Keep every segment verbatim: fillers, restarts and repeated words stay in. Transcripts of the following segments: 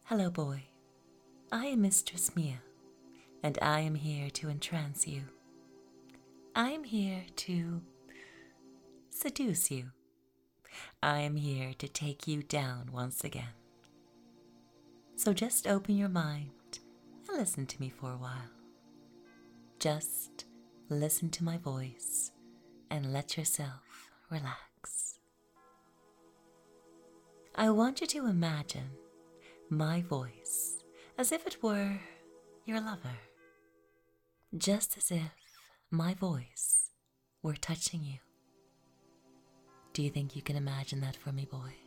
Hello, boy. I am Mistress Mia, and I am here to entrance you. I am here to seduce you. I am here to take you down once again. So just open your mind and listen to me for a while. Just listen to my voice and let yourself relax. I want you to imagine my voice as if it were your lover, just as if my voice were touching you. Do you think you can imagine that for me, boy?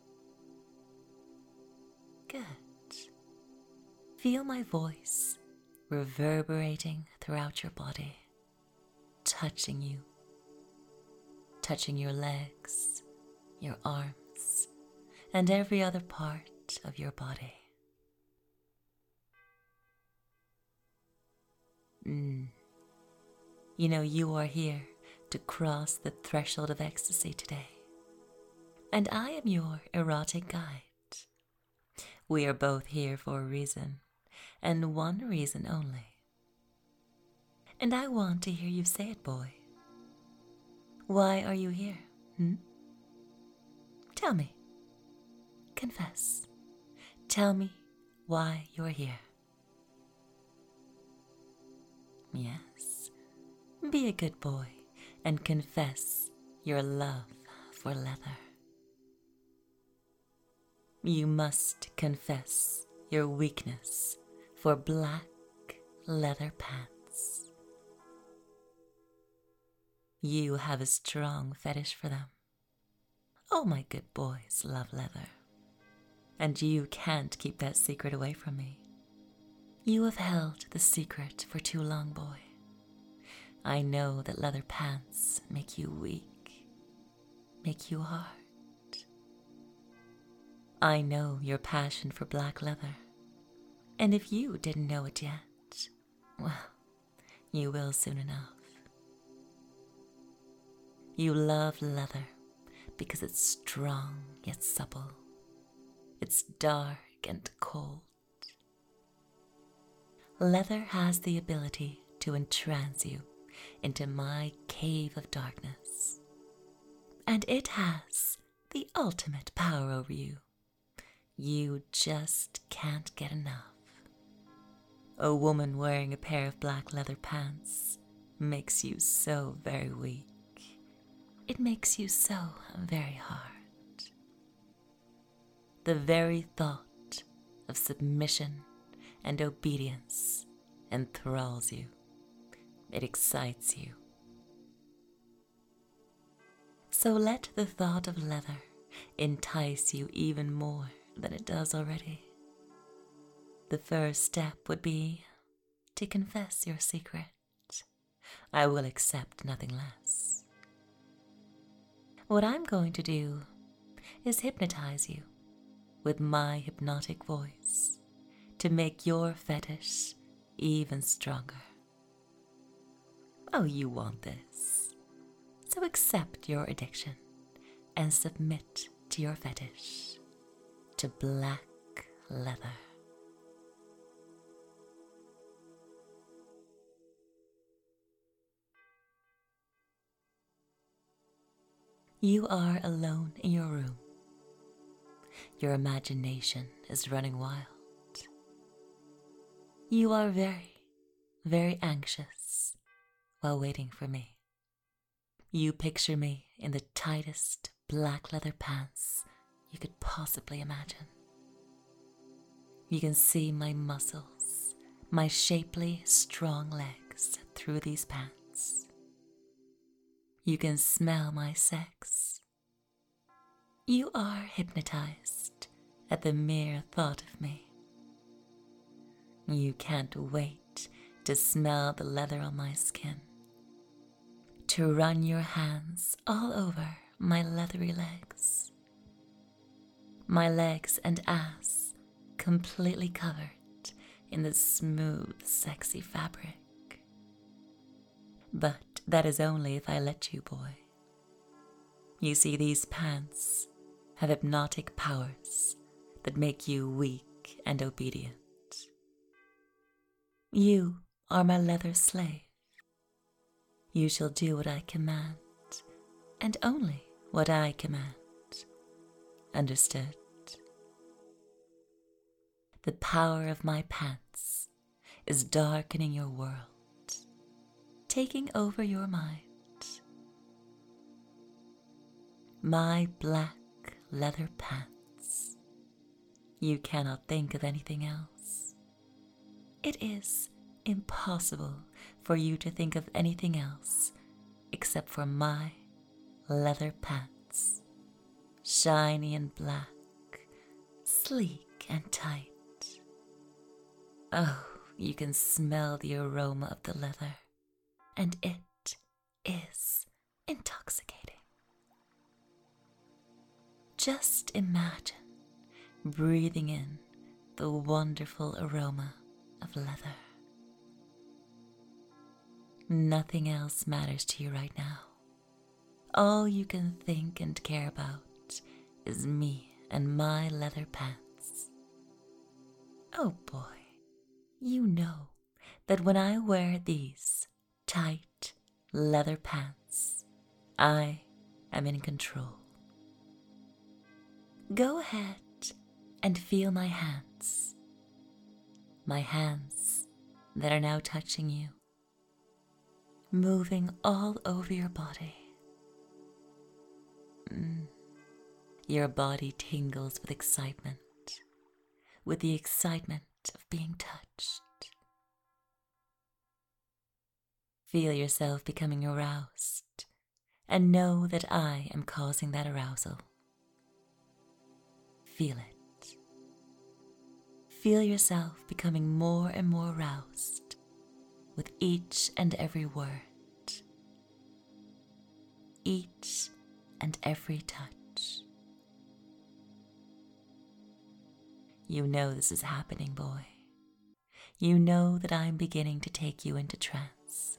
Good. Feel my voice reverberating throughout your body, touching you, touching your legs, your arms, and every other part of your body. Mm. You know, you are here to cross the threshold of ecstasy today, and I am your erotic guide. We are both here for a reason, and one reason only. And I want to hear you say it, boy. Why are you here? Hmm? Tell me. Confess. Tell me why you're here. Yes. Be a good boy and confess your love for leather. You must confess your weakness for black leather pants. You have a strong fetish for them. All my good boys love leather, and you can't keep that secret away from me. You have held the secret for too long, boy. I know that leather pants make you weak, make you hard. I know your passion for black leather, and if you didn't know it yet, well, you will soon enough. You love leather because it's strong yet supple. It's dark and cold. Leather has the ability to entrance you into my cave of darkness, and it has the ultimate power over you. You just can't get enough. A woman wearing a pair of black leather pants makes you so very weak. It makes you so very hard. The very thought of submission and obedience enthralls you. It excites you. So let the thought of leather entice you even more than it does already. The first step would be to confess your secret. I will accept nothing less. What I'm going to do is hypnotize you with my hypnotic voice to make your fetish even stronger. Oh, you want this. So accept your addiction and submit to your fetish, to black leather. You are alone in your room. Your imagination is running wild. You are very, very anxious while waiting for me. You picture me in the tightest black leather pants you could possibly imagine. You can see my muscles, my shapely, strong legs through these pants. You can smell my sex. You are hypnotized at the mere thought of me. You can't wait to smell the leather on my skin, to run your hands all over my leathery legs, my legs and ass completely covered in the smooth, sexy fabric. But that is only if I let you, boy. You see, these pants have hypnotic powers that make you weak and obedient. You are my leather slave. You shall do what I command, and only what I command. Understood? The power of my pants is darkening your world, taking over your mind. My black leather pants. You cannot think of anything else. It is impossible for you to think of anything else except for my leather pants, shiny and black, sleek and tight. Oh, you can smell the aroma of the leather, and it is intoxicating. Just imagine breathing in the wonderful aroma of leather. Nothing else matters to you right now. All you can think and care about is me and my leather pants. Oh boy, you know that when I wear these tight leather pants, I am in control. Go ahead and feel my hands, my hands that are now touching you, moving all over your body. Mm. Your body tingles with excitement, with the excitement of being touched. Feel yourself becoming aroused, and know that I am causing that arousal. Feel it. Feel yourself becoming more and more aroused with each and every word, each and every touch. You know this is happening, boy. You know that I'm beginning to take you into trance.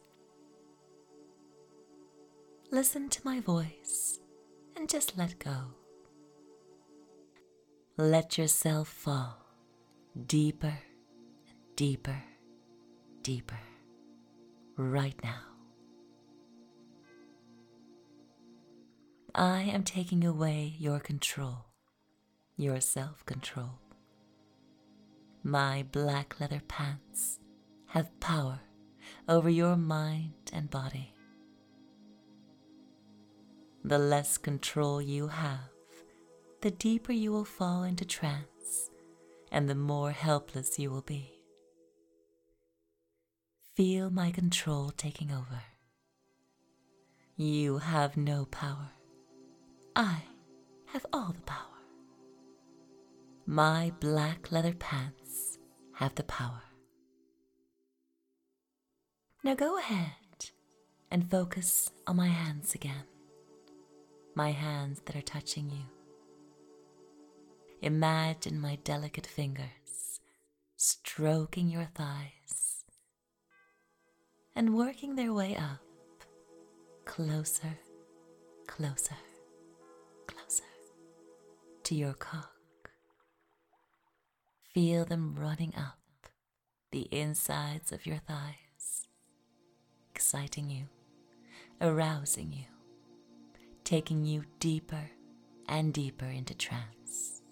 Listen to my voice and just let go. Let yourself fall deeper and deeper, deeper, right now. I am taking away your control, your self-control. My black leather pants have power over your mind and body. The less control you have, the deeper you will fall into trance, and the more helpless you will be. Feel my control taking over. You have no power. I have all the power. My black leather pants have the power. Now go ahead and focus on my hands again, my hands that are touching you. Imagine my delicate fingers stroking your thighs and working their way up, closer, closer, closer to your cock. Feel them running up the insides of your thighs, exciting you, arousing you, taking you deeper and deeper into trance.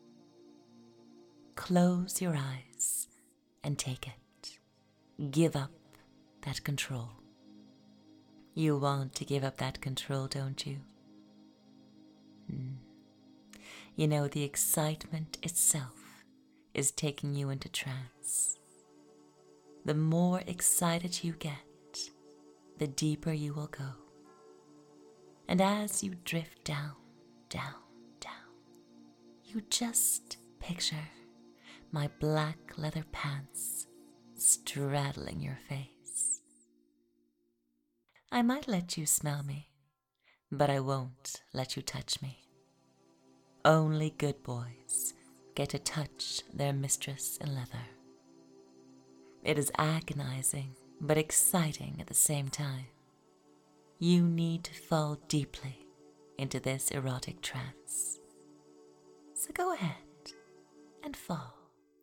Close your eyes and take it. Give up that control. You want to give up that control, don't you? Hmm. You know, the excitement itself is taking you into trance. The more excited you get, the deeper you will go. And as you drift down, down, down, you just picture my black leather pants straddling your face. I might let you smell me, but I won't let you touch me. Only good boys get to touch their mistress in leather. It is agonizing, but exciting at the same time. You need to fall deeply into this erotic trance. So go ahead and fall.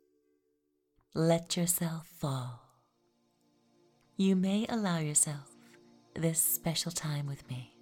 let yourself fall. You may allow yourself this special time with me.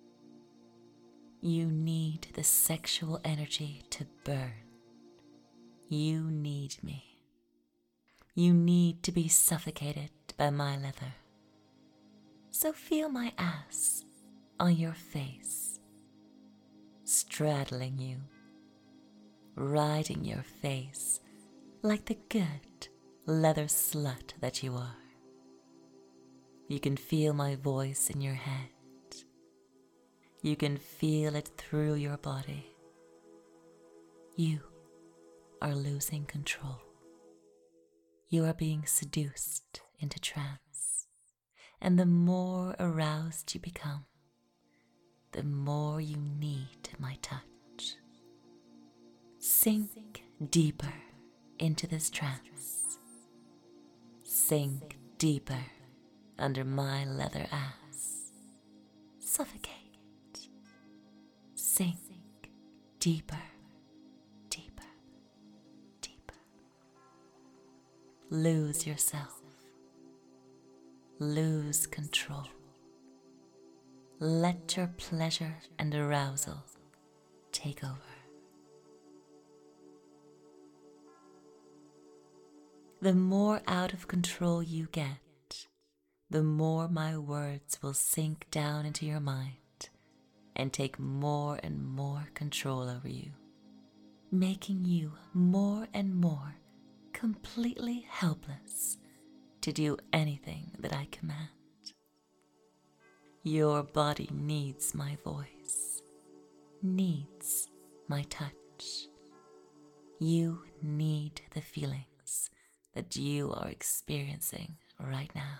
You need the sexual energy to burn. You need me. You need to be suffocated by my leather. So feel my ass on your face, straddling you, riding your face like the good leather slut that you are. You can feel my voice in your head. You can feel it through your body. You are losing control. You are being seduced into trance, and the more aroused you become, the more you need my touch. Sink deeper into this trance. Sink deeper under my leather ass. Suffocate. Sink deeper, deeper, deeper. Lose yourself. Lose control. Let your pleasure and arousal take over. The more out of control you get, the more my words will sink down into your mind and take more and more control over you, making you more and more completely helpless to do anything that I command. Your body needs my voice, needs my touch. You need the feelings that you are experiencing right now.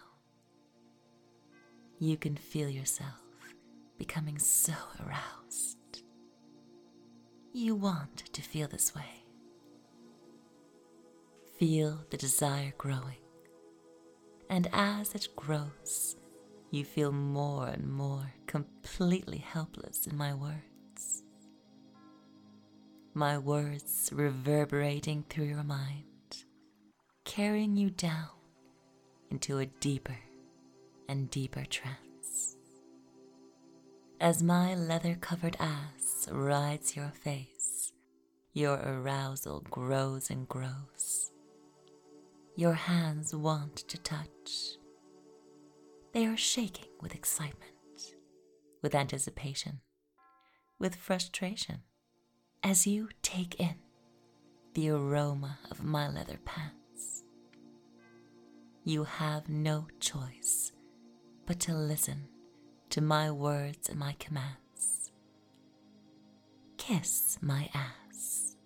You can feel yourself becoming so aroused. You want to feel this way. Feel the desire growing, and as it grows, you feel more and more completely helpless in my words. My words reverberating through your mind, carrying you down into a deeper and deeper trance. As my leather-covered ass rides your face, your arousal grows and grows. Your hands want to touch. They are shaking with excitement, with anticipation, with frustration, as you take in the aroma of my leather pants. You have no choice but to listen to my words and my commands. Kiss my ass.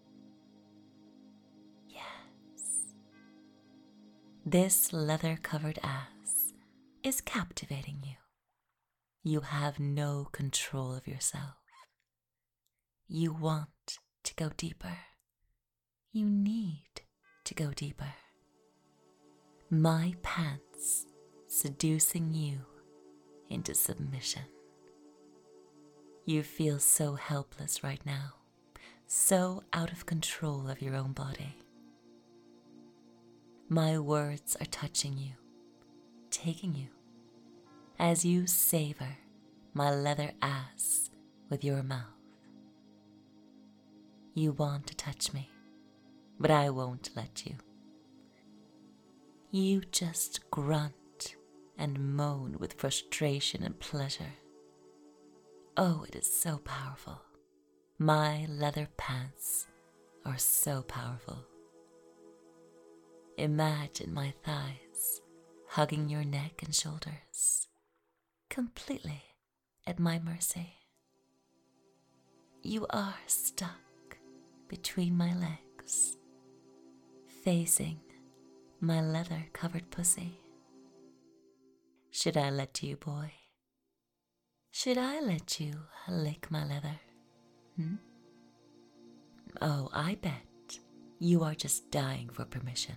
Yes. This leather-covered ass is captivating you. You have no control of yourself. You want to go deeper. You need to go deeper. My pants seducing you into submission. You feel so helpless right now, so out of control of your own body. My words are touching you, taking you, as you savor my leather ass with your mouth. You want to touch me, but I won't let you. You just grunt and moan with frustration and pleasure. Oh, it is so powerful. My leather pants are so powerful. Imagine my thighs hugging your neck and shoulders, completely at my mercy. You are stuck between my legs, facing my leather-covered pussy. Should I let you, boy? Should I let you lick my leather? Hmm? Oh, I bet you are just dying for permission.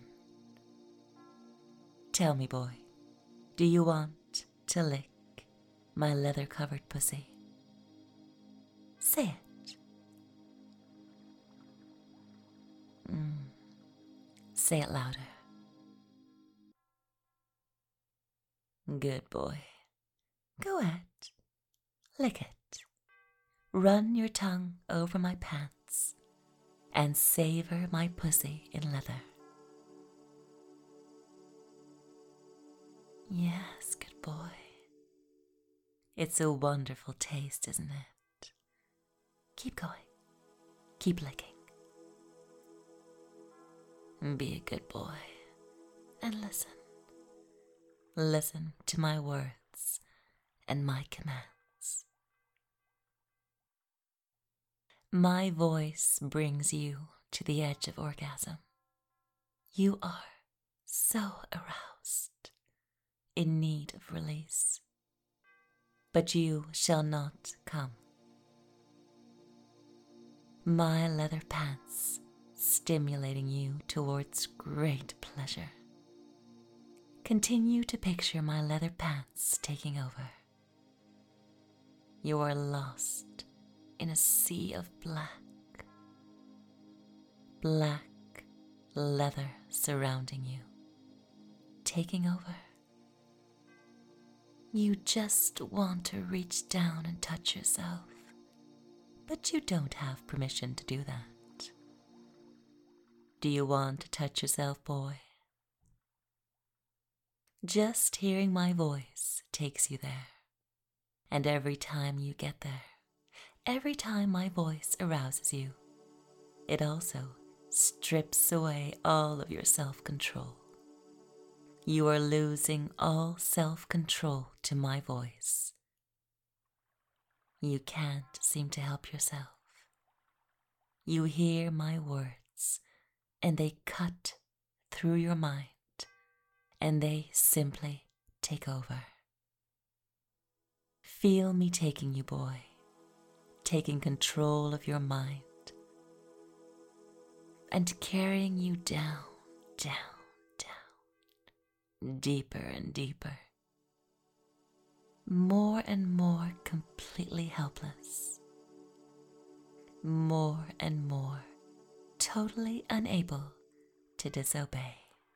Tell me, boy, do you want to lick my leather-covered pussy? Say it. Mm. Say it louder. Good boy. Go ahead. Lick it. Run your tongue over my pants and savor my pussy in leather. Yes, good boy. It's a wonderful taste, isn't it? Keep going. Keep licking. Be a good boy and listen. Listen to my words and my commands. My voice brings you to the edge of orgasm. You are so aroused, in need of release, but you shall not come. My leather pants stimulating you towards great pleasure. Continue to picture my leather pants taking over. You are lost in a sea of black. Black leather surrounding you, taking over. You just want to reach down and touch yourself, but you don't have permission to do that. Do you want to touch yourself, boy? Just hearing my voice takes you there. And every time you get there, every time my voice arouses you, it also strips away all of your self-control. You are losing all self-control to my voice. You can't seem to help yourself. You hear my words, and they cut through your mind, and they simply take over. Feel me taking you, boy, taking control of your mind, and carrying you down, down, down, deeper and deeper, more and more completely helpless, more and more totally unable to disobey.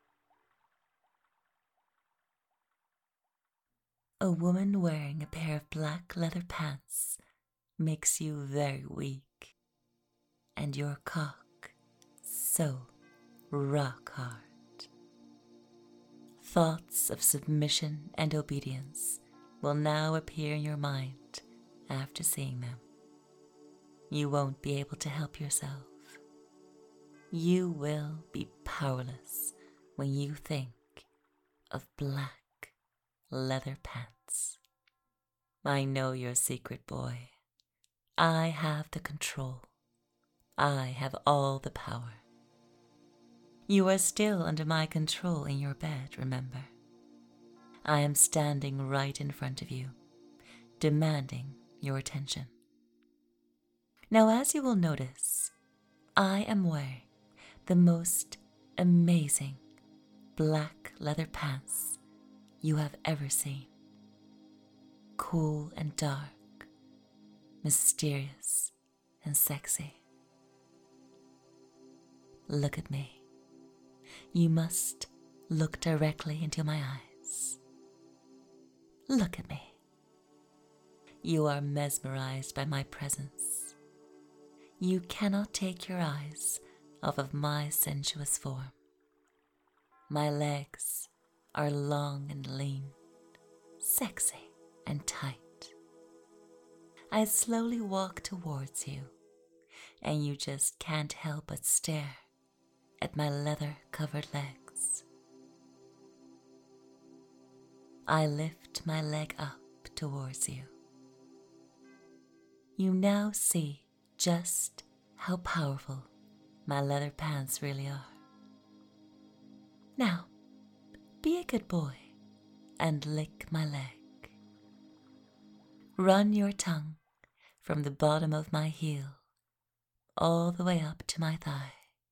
A woman wearing a pair of black leather pants makes you very weak, and your cock so rock hard. Thoughts of submission and obedience will now appear in your mind after seeing them. You won't be able to help yourself. You will be powerless when you think of black leather pants. I know your secret, boy. I have the control. I have all the power. You are still under my control in your bed, remember? I am standing right in front of you, demanding your attention. Now, as you will notice, I am wearing the most amazing black leather pants you have ever seen. Cool and dark, mysterious and sexy. Look at me. You must look directly into my eyes. Look at me. You are mesmerized by my presence. You cannot take your eyes off of my sensuous form. My legs are long and lean, sexy and tight. I slowly walk towards you, and you just can't help but stare at my leather-covered legs. I lift my leg up towards you. You now see just how powerful my leather pants really are. Now, be a good boy and lick my leg. Run your tongue from the bottom of my heel all the way up to my thigh.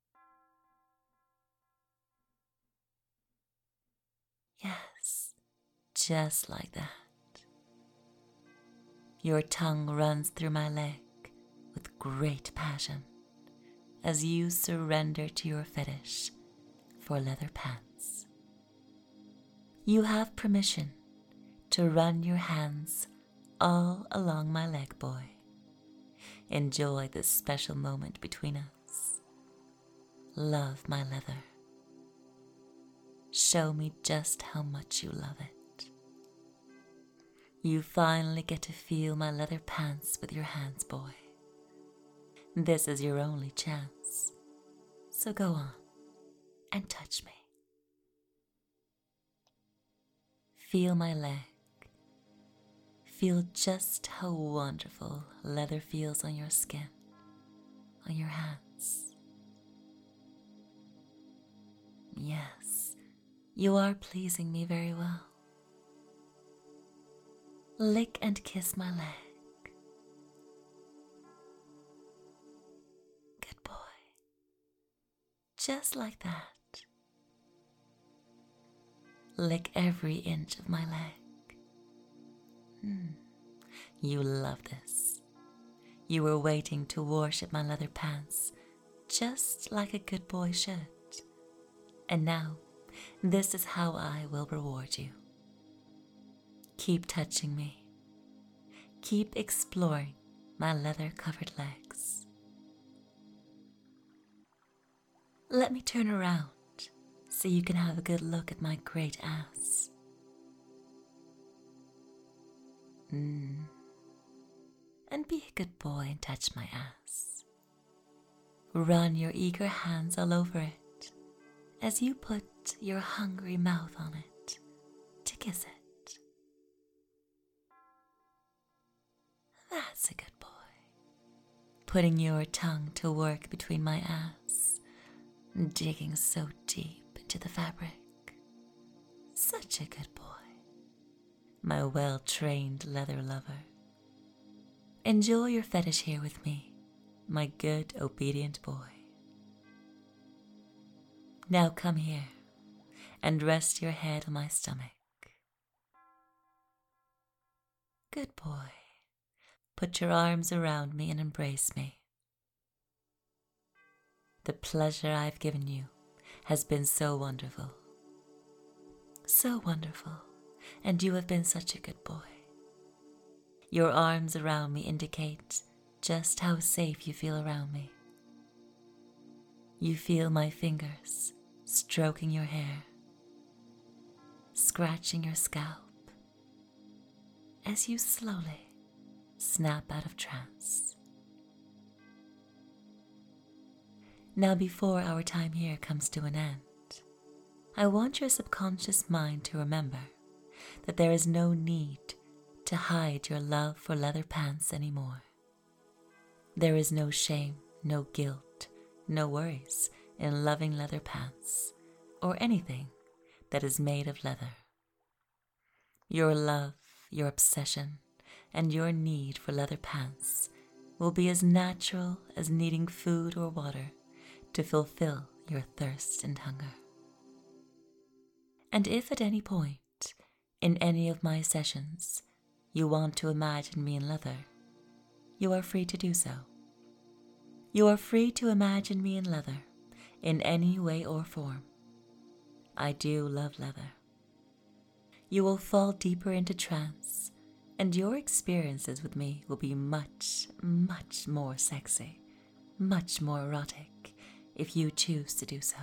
Yes, just like that. Your tongue runs through my leg with great passion as you surrender to your fetish for leather pants. You have permission to run your hands all along my leg, boy. Enjoy this special moment between us. Love my leather. Show me just how much you love it. You finally get to feel my leather pants with your hands, boy. This is your only chance, so go on and touch me. Feel my leg. Feel just how wonderful leather feels on your skin, on your hands. Yes, you are pleasing me very well. Lick and kiss my leg. Good boy. Just like that. Lick every inch of my leg. Hmm. You love this. You were waiting to worship my leather pants, just like a good boy should. And now, this is how I will reward you. Keep touching me. Keep exploring my leather-covered legs. Let me turn around so you can have a good look at my great ass. Mm. And be a good boy and touch my ass. Run your eager hands all over it as you put your hungry mouth on it to kiss it. That's a good boy. Putting your tongue to work between my ass, digging so deep into the fabric. Such a good boy. My well-trained leather lover. Enjoy your fetish here with me, my good, obedient boy. Now come here and rest your head on my stomach. Good boy. Put your arms around me and embrace me. The pleasure I've given you has been so wonderful. So wonderful, and you have been such a good boy. Your arms around me indicate just how safe you feel around me. You feel my fingers stroking your hair, scratching your scalp, as you slowly snap out of trance. Now, before our time here comes to an end, I want your subconscious mind to remember that there is no need to hide your love for leather pants anymore. There is no shame, no guilt, no worries in loving leather pants or anything that is made of leather. Your love, your obsession, and your need for leather pants will be as natural as needing food or water to fulfill your thirst and hunger. And if at any point, in any of my sessions, you want to imagine me in leather, you are free to do so. You are free to imagine me in leather, in any way or form. I do love leather. You will fall deeper into trance, and your experiences with me will be much, much more sexy, much more erotic, if you choose to do so.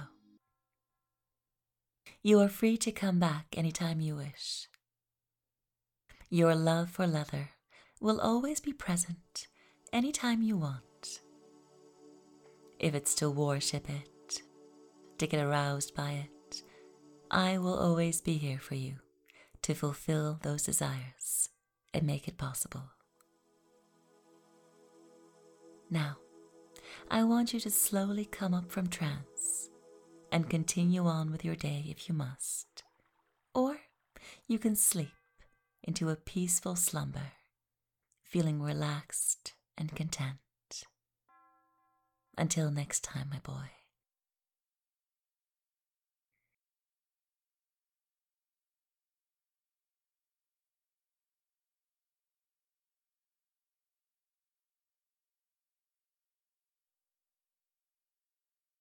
You are free to come back anytime you wish. Your love for leather will always be present anytime you want. If it's to worship it, to get aroused by it, I will always be here for you to fulfill those desires and make it possible. Now, I want you to slowly come up from trance and continue on with your day if you must. Or you can sleep into a peaceful slumber, feeling relaxed and content. Until next time, my boy.